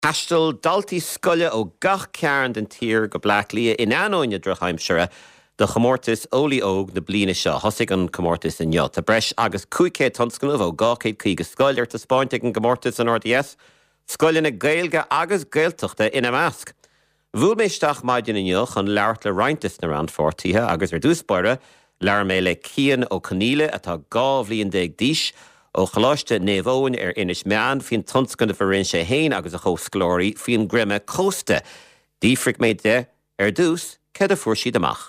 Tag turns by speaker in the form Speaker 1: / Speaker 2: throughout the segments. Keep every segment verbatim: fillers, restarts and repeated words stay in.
Speaker 1: Hastal daltí scoile ó gach cearn den tír go black lia in anóine drochaimsere de chomórtas ólaí óg na bliana seo, thosaigh an chomórtas in neo. Tá breis agus cúicé tonscanmh ó gácéad chuige scoilir tá spáinteigh an chomórtas an R D S, scoile na gailge agus gailteachta ina measc. Bhúil méisteach maidin in neo chun leart le rointas na ran fortíthe agus ar dúspáire, lear mé le cían ó caníle atá gábhlíon déag díis, ó chaláiste néomhóin ar inis meán fion tonscan de farin sé héin agus a chósglóirí fion grimme cósta. Dífric méid de ar dús ced a fuair siad amach.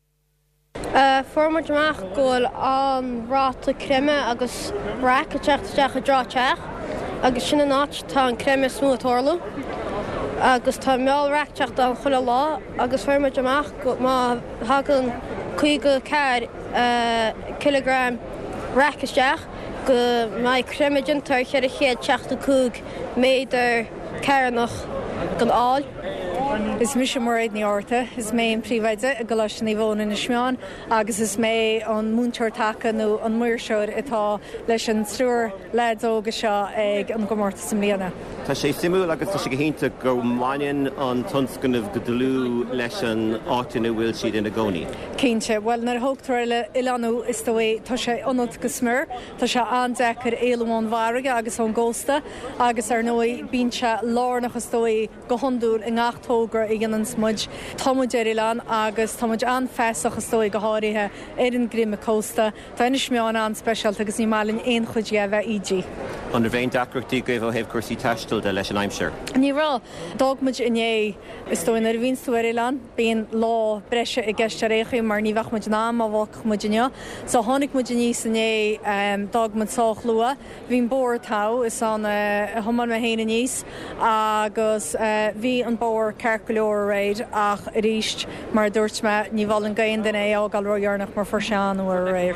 Speaker 2: Uh, Formar amach ggóil an ráta crime agus brac a teachtasteach a dráteach agus sinna náit tá an crime smúthorla agus tá meallreaachteach an chuile lá agus formar amach go má hagan chuige ceir uh, kilogram bracasteach go mai crimidigin tar cheir a chéad teachta cúg méidir ceannach gan áil.
Speaker 3: Is mis morid ní orta, is mé an príomhaide a golas ní bhóna na smeán, agus is mé an múnteir taca nó an muirseoir atá leis an trúr ledóga seo ag an gomórta sa mlíana.
Speaker 1: Tá sé simú agus tá sé go hénta go maiin an tonscanmh go dlú leis an áitina bhfuil siad ina gcónaí.
Speaker 3: Cínte, well nar thugtar le ilanú is do é tá sé anad go smir, tá sé andechar élamháin mharige agus an ggósta, agus ar nói bínse lárnachas dói go honúil in ngachtógra i ggan an smudj Tomo Jerilan agus Tomo an fesachas dói go háirithe ar an grimme cósta, tá ina smeán an specialt agus ní málinn éon chuid bheith I G.
Speaker 1: An bhéin dacrochtaí go bh heh cuasaí teistil de leis an aimseir.
Speaker 3: Ní rá, dogmuid inné is dóin ar vín Suirilan, bíon lá breise i gceiste réchaí mar ní bheith muid ná a bhach muidine. So tháinig muid níos inné um, dogmuid sách lua, bhín bór tá is an uh, thoman me héine níos agus uh, bhí an bór ceirculeoir réid ach a ríist mar dúirt me ní bhil an gaon den é ágal roiarnach mar for seán ó réir.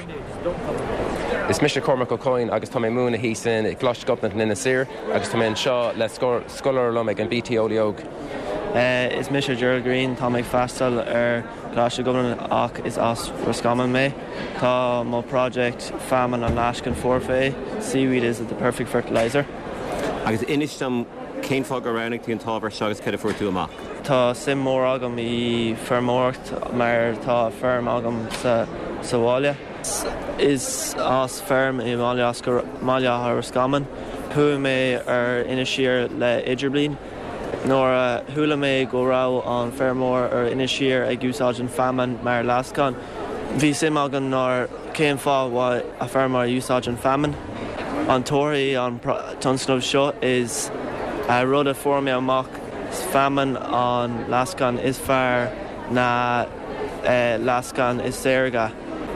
Speaker 4: Is Mister Cormac O'Coin agus tá mé múna hísan ag glas gopnat in ina sir agus tá mé seo le scolar lom ag an B T Oleog.
Speaker 5: Uh, is Mister Gerald Green tá mé festal ar glas gopnat ach is as Roscommon mé. Tá má project famine an Ashcan forfeit. Seaweed is the perfect fertilizer.
Speaker 1: Agus inis sam céim fág aránig tí an tábhar segus ced a fuair tú amach.
Speaker 5: Tá sim mór agam I fermórt mar tá ferm agam sa sa bháile. Is as ferm I Mália ar Roscommon. Thua mé ar ina siar le idirblin. Nóra thula mé go rá an fermór ar ina siar ag úsáid famine mar lascan. Bhí sim agan nar céim fá bhá a fermór úsáid an famine. An tóirí an tonscanmh seo is uh, rud a formé amach famine an lascan is fearr na uh, lascan is séirga.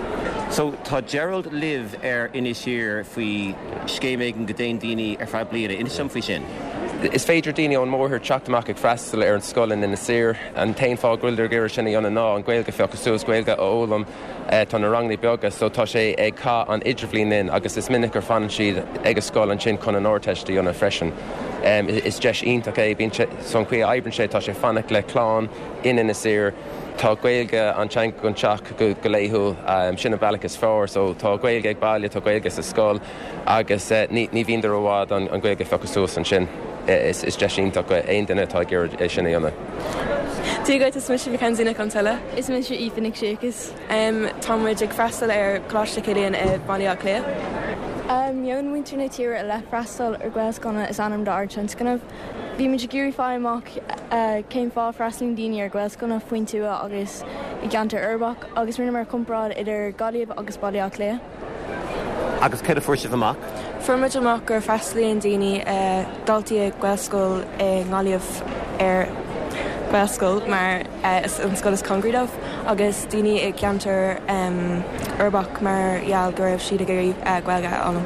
Speaker 1: So tá Gerald live ar inis siar faoi scéimeigh an go déon daoine ar feadh bliana, inis sam faoi sin.
Speaker 4: Is féidir daoine ón mórthir teachtamach ag freistal ar an scoilin ina sir an tain fá ghuiildir gur sinna anna ná an ghailge feachas suas ghailge ó ólam tá na ranglaí beaga, so tá sé ag cá an idirblin in agus is minic ar fan siad ag a scoil an sin chun an orteistí anna freisin. Um, is deis ionach é bín son chuí aibrann sé tá sé fannach le chlán in ina sir. Tá gailge an teanc gon teach go go léithú um, sinna bailachas fór, so tá gailge ag bailile, tá gailge sa scóil agus uh, ní, ní bhíon ar bhád an, an gailge feachas suas an sin. Is, is deis ionach go aon duine tá gur é sinna anna.
Speaker 6: Tú go is mis Mackenzie con tile?
Speaker 7: Is mis Ethan Shakes.
Speaker 6: Um, Tá muid ag freistal ar chláiste cilíonn i Baile Clia?
Speaker 7: Um, Meon winter na tíre a le freistal ar gweascona is anam da archant. Scanna bhí muid gurí fáimach uh, céim fá freistalín daoine ar gweascona faoin túa agus I gceantar urbach agus rinne mar comprád idir Gadaíomh agus Baile Clia.
Speaker 1: Agus ced a fuair sibh amach?
Speaker 6: Fuairmuid amach gur freistalíon daoine uh, daltaí ag gweascail i ngáileamh ar gweascail mar uh, an scoil is Congridamh agus daoine ag ceantar um, urbach mar gheall gur raibh siad a gurí uh, ghailge anam.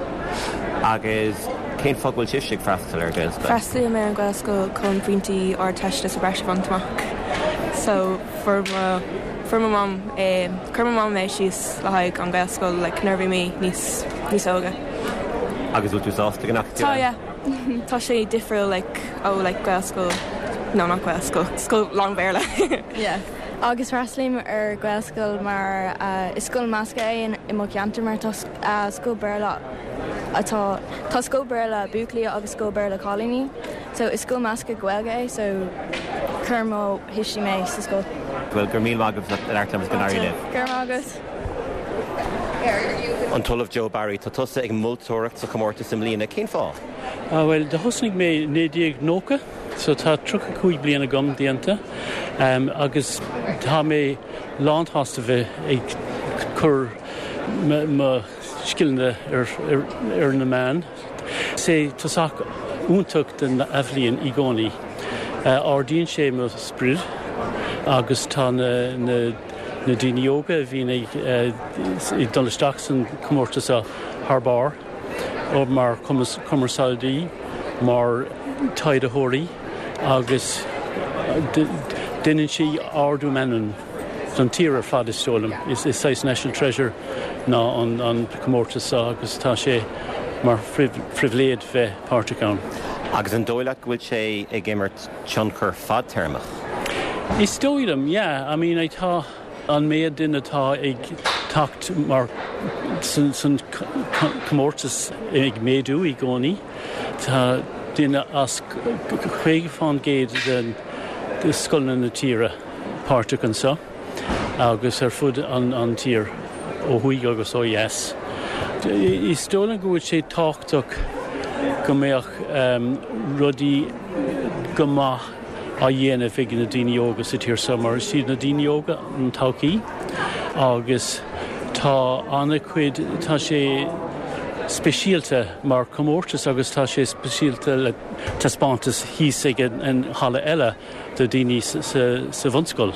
Speaker 1: Agus cén fág bhfuil siad freistal ar gweascail?
Speaker 6: Freistalí mé an gweascail chun bhaintí or teiste sa breise bhaintach. So fuair For my mum, um, cur my mum é síos le haig an gweascail le nervhí mí níos níos óga.
Speaker 1: Agus bhfuil tú sásta go nach
Speaker 6: Tá, yeah. Tá sé difriúil like, ó like, gweascail, no, not gweascail, scoil long béarla.
Speaker 7: Yeah. Agus freistalíim ar gweascail mar uh, is scoil measca é I mo ceantar mar tá uh, scoil béarla atá tá scoil béarla buaclia agus scoil béarla cáilíní so is go masca gwelga, so Kermo hishi me sa school.
Speaker 1: Well, gur míl mágad ar lemas go náirí le.
Speaker 7: Kermo agus.
Speaker 1: An tulamh Joe Barry, tá tusa ag múltóireacht sa chomórtas im lína cén fá?
Speaker 8: Uh, well, de hosnig mé nédíag nóca, so tá trucha cúig bliana gom dianta, um, agus tá mé landhasta bheith ag cur ma skillende er er er na man. Sé tosach úntucht den aflíon i gcónaí. Uh, Ardíonn sé mo sprid, agus tá na, na, na daoine yoga a bhín ag uh, i dolisteach san comórtas a Harbar, ó mar commercialdaí, mar taidathirí, agus duine sí ardú menan don tír ar fad is stólam. Is is sais National Treasure ná an an comórtas agus tá sé mar frivléad bheith páirteán.
Speaker 1: Agus an dóileach bhfuil sé ag gimmert tionchur fad termach?
Speaker 8: Is dóidem, yeah. I mean, tá an méad duine tá ag tacht mar san comórtas ag méadú i gcónaí. Tá duine as chuig fáin géad den scoilna na tíre páirteán sa, agus ar fud an, an tír ó huig agus ó yes. Is dóna go bhfuil sé táchtach go méach um, rudí go maith a dhéanamh ag na daoine yoga sa tír sa mar siad na daoine yoga an taucaí, agus tá anna cuid tá sé speisialta mar comórtas agus tá sé speisialta le taspántas híos ag an chala eile do daoine sa, sa, sa bhunscoil.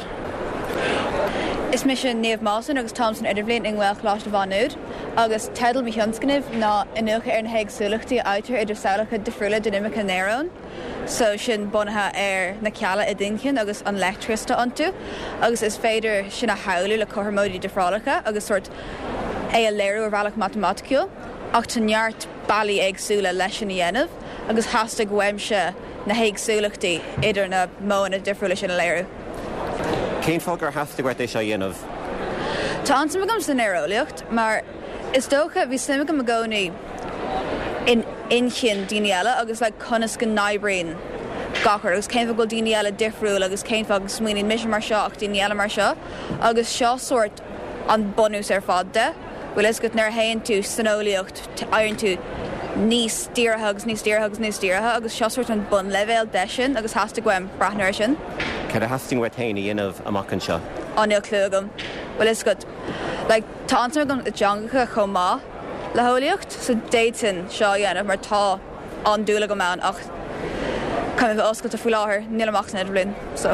Speaker 9: Is mis sin Niamh Mawson agus Thompson Idirbhlín in Well Chláiste Bhanúd, agus tedal mi hionscanibh ná inucha ar na héag súlachtaí áitir idir saolacha defriúla dynamica nérón, so sin bunathe ar na ceala i dinchean agus an lectrista antu, agus is féidir sin a haulu le cothmódí defrálacha agus sort é a léirú ar bhealach mathematiciúil, ach tá neart bailí agsúla leis sin dhéanamh, agus hasasta gweimse na héag súlachtaí idir na móna defriúla sin a léirú.
Speaker 1: Cén fág ar hasasta gweith é seo dhéanamh?
Speaker 9: Tá ansam agam san éireolaíocht, mar is dócha bhí simime go gcónaí in inchin daoine eile agus le conas go naibrín gachar, agus céim go daoine eile difriúil agus céim fág smaoinín mis mar seo ach daoine eile mar seo, agus seo sort an bonús ar fad de, bhfuil is go nar haon tú san óíocht airann tú níos tíortha agus níos tíortha agus níos tíortha, agus seo sort an bun levéil de sin agus hasasta gweim brathnair sin.
Speaker 1: Cad a hasting wet haine dhéanamh amach an seo?
Speaker 9: Anil clúgam. Well, is good. Like, tá ansam agam i dteangacha chomá le hóilíocht, so déitin seo dhéanamh mar tá an dúla go meán ach chuimh oscailt a fúláthir níl amach san Idirbhlín, so.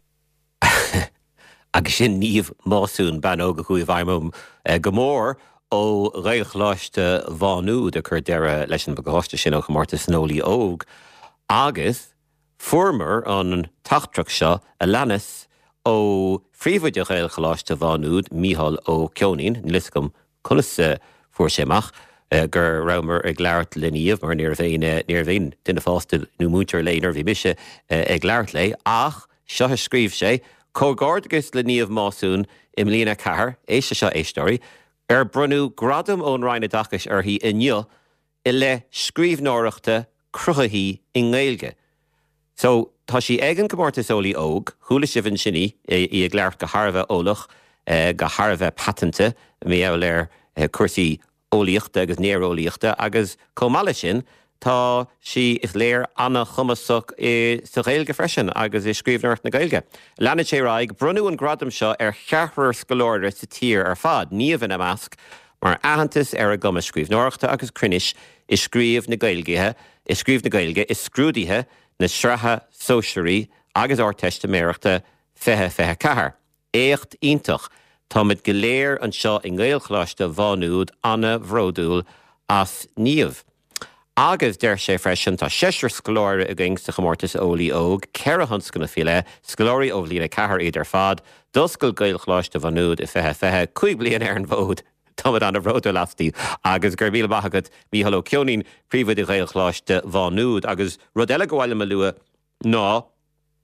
Speaker 1: Agus sin Niamh Mawson ban óga chuí bhaimum go mór ó Gaelchláiste Bhanúd a chur deire leis an bagháiste sin ó chomórtas Snowlí óg, agus former an tachtrach seo a lenas ó phríomhaide Gaelchláiste Bhanúd Mícheál Ó Ceonaín, liscom conas fuair séach, gur ramer ag leart le Niamh mar níor bhéin duine fásta nó mútear léonar bhí mise ag leart le, ach seo a scríomh sé, cógáird agus le Niamh Mawson im lína cethir, éiste seo éistóirí, ar brunú gradam ón Rhine dachas ar hí inniu i le scríbhneoireachta cruthaí i Gaeilge. So, tá sí ag an comórtas Ólaí óg, chuala sibhann sinní i ag leart go Harbheith ólach, go Harbheith patente, mé eil ar cuasaí ólaíochta agus néarólaíochta, agus comala sin, tá sí is léir anna chumasach i sa Gaeilge freisin agus i scríbhneoireacht na Gaeilge. Leanna sé raig, brunú an gradam seo ar cheathrar scoláire sa tír ar fad, níomh in amach, mar ahantas ar a gom a scríbhneoireachta agus cruinis i scríomh na Gaeilgethe, i scríomh na Gaeilge, i scrúdaithe na sreatha sóisiirí agus áirteiste méireachta fethe fethe cethir. Écht iontach, tá muid go léir an seo in Gaelchláiste Bhanúd anna bhródúil as Niamh. Agus deir sé freisin tá seisir scoláire a gcing sa chomórtas Ólaí óg, ceithre hunscana fiile, scoláirí ó bhlína cethir iad ar fad, doscail Gaelchláiste Bhanúd i fethe fethe chuig bliain ar an bhód. Támad anna bhródú lastíí, agus gur míle maithagad Mícheál Ó Ceonaín príomhaide Gaelchláiste Bhanúd, agus rud eile go bhfuil me lua ná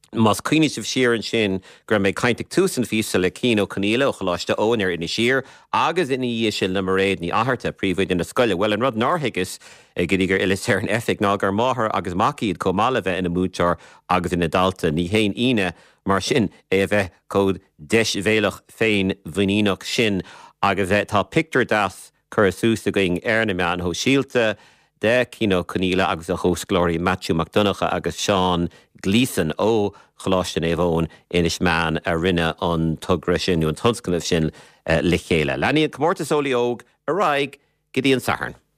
Speaker 1: Mas cuine sibh siar an sin gur méid cainteach túsan físa le cíó caníile ó choláiste óin ar ina siar, agus ina dhé sin le maréad ní aharta príomhid in na scoile. Well an rud náthaigis go dtí gur ilis ar an effic ná gur máthair agus maciad có mála bheith ina mútear agus ina dalta ní héin ine mar sin é bheith cód deis bhéalach féin bhuiníach sin agus tá picture das chur sústa going ar na meán ho síalta de cíó caníile agus a hósglóirí Matthew McDonagh agus Sean Gleeson ó choláiste é bhón inis meán a rinne an tugra sin ú an tunscanmh sin le chéile. Leanaíonn comórtas Ólaí óg a raig go dtí an Saharn.